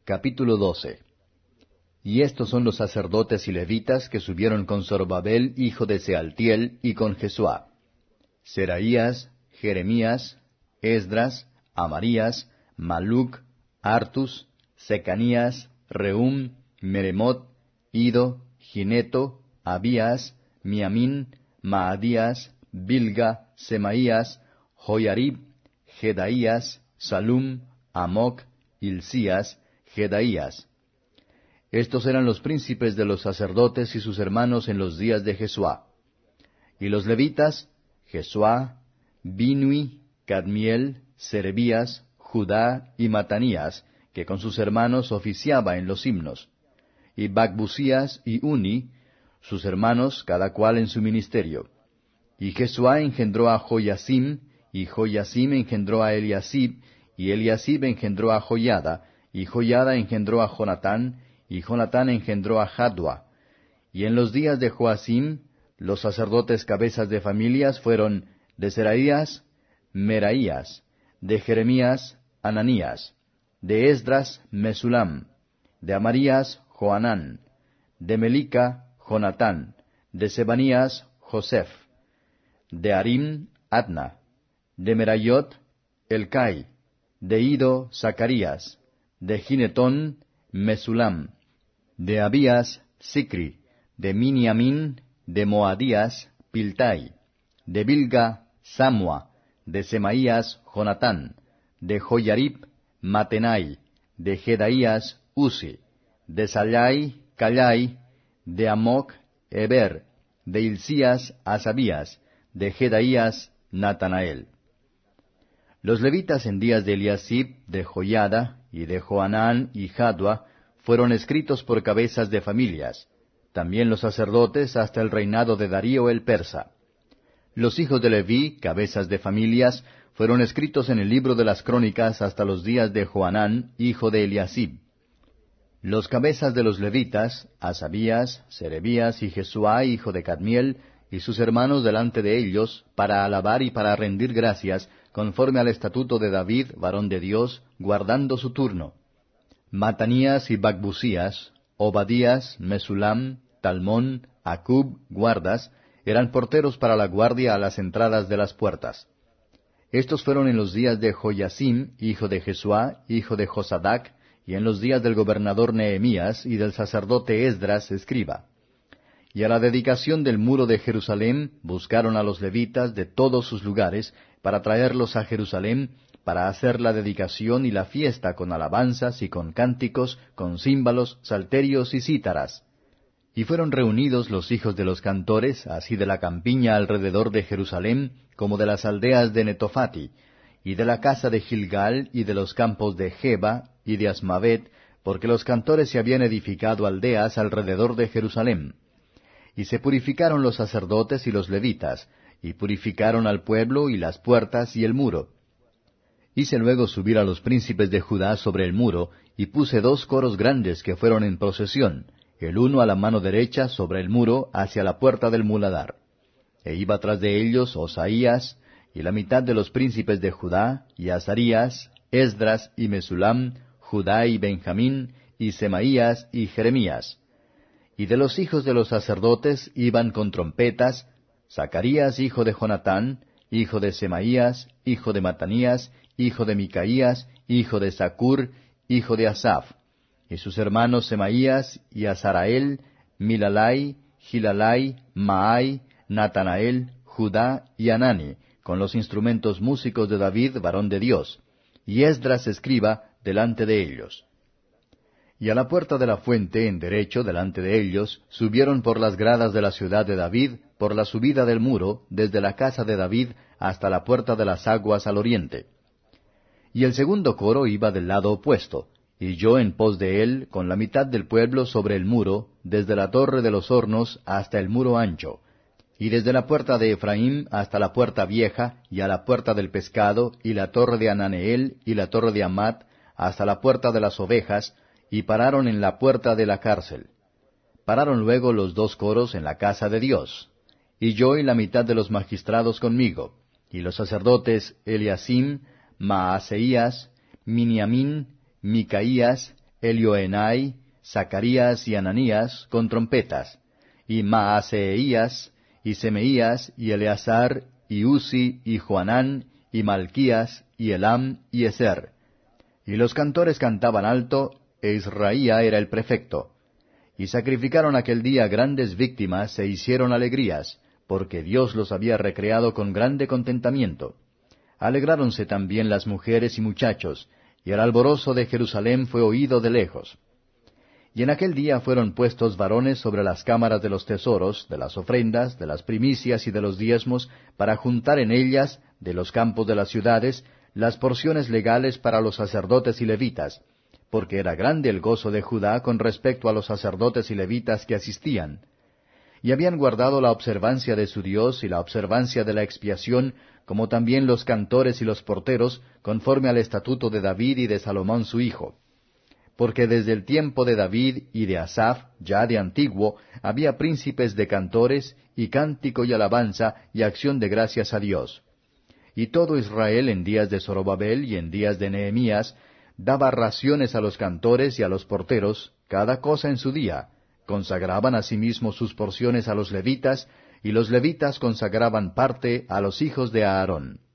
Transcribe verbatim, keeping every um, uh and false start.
Capítulo doce. Y estos son los sacerdotes y levitas que subieron con Zorobabel hijo de Sealtiel y con Jesuá: Seraías, Jeremías, Esdras, Amarías, Maluc, Artus, Secanías, Rehum, Meremot, Ido, Gineto, Abías, Miamín, Maadías, Bilga, Semaías, Joyarib, Jedaías, Salum, Amoc, Hilcías, Jedaías. Estos eran los príncipes de los sacerdotes y sus hermanos en los días de Jesuá. Y los levitas: Jesuá, Binui, Cadmiel, Serebías, Judá y Matanías, que con sus hermanos oficiaba en los himnos; y Bacbucías y Uni, sus hermanos, cada cual en su ministerio. Y Jesuá engendró a Joyasim, y Joyasim engendró a Eliasib, y Eliasib engendró a Joyada, y Joyada engendró a Jonatán, y Jonatán engendró a Jadua. Y en los días de Joacim, los sacerdotes cabezas de familias fueron: de Seraías, Meraías; de Jeremías, Ananías; de Esdras, Mesulam; de Amarías, Joanán; de Melica, Jonatán; de Sebanías, Joseph; de Harim, Adna; de Merayot, Elcai; de Ido, Zacarías; de Ginetón, Mesulam; de Abías, Sicri; de Miniamín, de Moadías, Piltai; de Bilga, Samua; de Semaías, Jonatán; de Joyarib, Matenai; de Jedaías, Uzi; de Sallai, Callai; de Amoc, Eber; de Hilcías, Asabías; de Jedaías, Natanael. Los levitas en días de Eliasib, de Joyada, y de Joanán y Jadua, fueron escritos por cabezas de familias; también los sacerdotes hasta el reinado de Darío el persa. Los hijos de Leví, cabezas de familias, fueron escritos en el libro de las crónicas hasta los días de Joanán, hijo de Eliasib. Los cabezas de los levitas: Asabías, Serebías y Jesuá, hijo de Cadmiel, y sus hermanos delante de ellos, para alabar y para rendir gracias, conforme al estatuto de David, varón de Dios, guardando su turno. Matanías y Bacbucías, Obadías, Mesulam, Talmón, Acub, guardas, eran porteros para la guardia a las entradas de las puertas. Estos fueron en los días de Joyacim, hijo de Jesuá, hijo de Josadac, y en los días del gobernador Nehemías y del sacerdote Esdras, escriba. Y a la dedicación del muro de Jerusalén buscaron a los levitas de todos sus lugares, para traerlos a Jerusalén, para hacer la dedicación y la fiesta con alabanzas y con cánticos, con címbalos, salterios y cítaras. Y fueron reunidos los hijos de los cantores, así de la campiña alrededor de Jerusalén, como de las aldeas de Netofati, y de la casa de Gilgal, y de los campos de Geba, y de Asmavet, porque los cantores se habían edificado aldeas alrededor de Jerusalén. Y se purificaron los sacerdotes y los levitas, y purificaron al pueblo, y las puertas, y el muro. Hice luego subir a los príncipes de Judá sobre el muro, y puse dos coros grandes que fueron en procesión, el uno a la mano derecha sobre el muro hacia la puerta del muladar. E iba tras de ellos Osaías, y la mitad de los príncipes de Judá, y Azarías, Esdras y Mesulam, Judá y Benjamín, y Semaías y Jeremías. Y de los hijos de los sacerdotes iban con trompetas: Zacarías hijo de Jonatán, hijo de Semaías, hijo de Matanías, hijo de Micaías, hijo de Zacur, hijo de Asaph; y sus hermanos Semaías y Azarael, Milalai, Gilalai, Maai, Natanael, Judá y Anani, con los instrumentos músicos de David, varón de Dios, y Esdras escriba delante de ellos. Y a la puerta de la fuente, en derecho, delante de ellos, subieron por las gradas de la ciudad de David, por la subida del muro, desde la casa de David hasta la puerta de las aguas al oriente. Y el segundo coro iba del lado opuesto, y yo en pos de él, con la mitad del pueblo sobre el muro, desde la torre de los hornos hasta el muro ancho, y desde la puerta de Efraín hasta la puerta vieja, y a la puerta del pescado, y la torre de Ananeel, y la torre de Amat, hasta la puerta de las ovejas, y pararon en la puerta de la cárcel. Pararon luego los dos coros en la casa de Dios, y yo y la mitad de los magistrados conmigo, y los sacerdotes Eliasim, Maaseías, Miniamín, Micaías, Elioenai, Zacarías y Ananías con trompetas, y Maaseías, y Semeías, y Eleazar, y Uzi, y Joanán, y Malquías, y Elam, y Ezer. Y los cantores cantaban alto, e Israía era el prefecto. Y sacrificaron aquel día grandes víctimas, e hicieron alegrías, porque Dios los había recreado con grande contentamiento. Alegráronse también las mujeres y muchachos, y el alborozo de Jerusalén fue oído de lejos. Y en aquel día fueron puestos varones sobre las cámaras de los tesoros, de las ofrendas, de las primicias y de los diezmos, para juntar en ellas, de los campos de las ciudades, las porciones legales para los sacerdotes y levitas, porque era grande el gozo de Judá con respecto a los sacerdotes y levitas que asistían. Y habían guardado la observancia de su Dios y la observancia de la expiación, como también los cantores y los porteros, conforme al estatuto de David y de Salomón su hijo. Porque desde el tiempo de David y de Asaph, ya de antiguo, había príncipes de cantores, y cántico y alabanza, y acción de gracias a Dios. Y todo Israel en días de Zorobabel y en días de Nehemías, daba raciones a los cantores y a los porteros, cada cosa en su día, consagraban asimismo sus porciones a los levitas, y los levitas consagraban parte a los hijos de Aarón.